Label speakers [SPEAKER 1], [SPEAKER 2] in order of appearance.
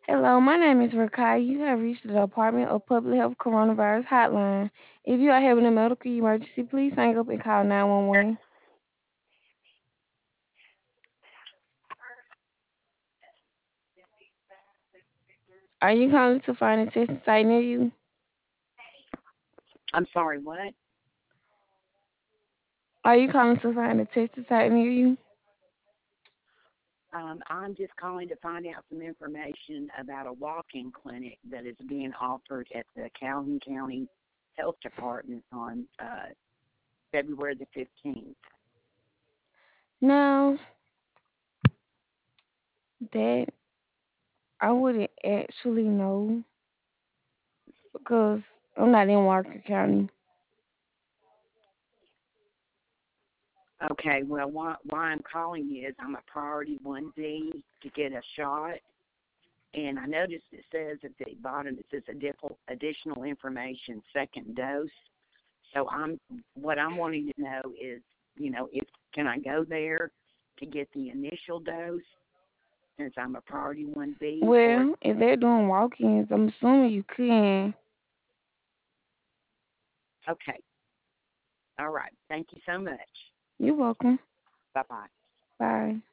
[SPEAKER 1] Hello, my name is Rakai. You have reached the Department of Public Health Coronavirus Hotline. If you are having a medical emergency, please hang up and call 911. Are you calling to find a testing site near you?
[SPEAKER 2] I'm sorry, what?
[SPEAKER 1] Are you calling to find a testing site near you?
[SPEAKER 2] I'm just calling to find out some information about a walk-in clinic that is being offered at the Calhoun County Health Department on February the 15th.
[SPEAKER 1] No, that I wouldn't actually know because I'm not in Walker County.
[SPEAKER 2] Okay, well, why I'm calling you is I'm a priority 1B to get a shot, and I noticed it says at the bottom it says additional information, second dose. So what I'm wanting to know is, if can I go there to get the initial dose since I'm a priority 1B, or
[SPEAKER 1] Well, if they're doing walk-ins, I'm assuming you can.
[SPEAKER 2] okay, all right. Thank you so much.
[SPEAKER 1] You're welcome.
[SPEAKER 2] Bye bye.
[SPEAKER 1] Bye.